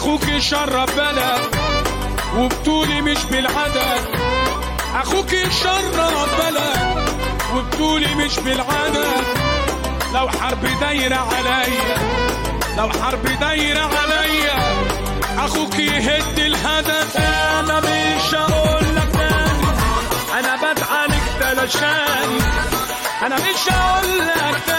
اخوك شرب بلد وبطولي مش بالعدد، اخوك شرب بلد وبطولي مش بالعدد. لو حرب دايرة عليا، لو حرب دايرة عليا اخوك يهد الهدف. انا مش هقول لك تاني انا بدعلك تلاشاني، انا مش هقول لك تاني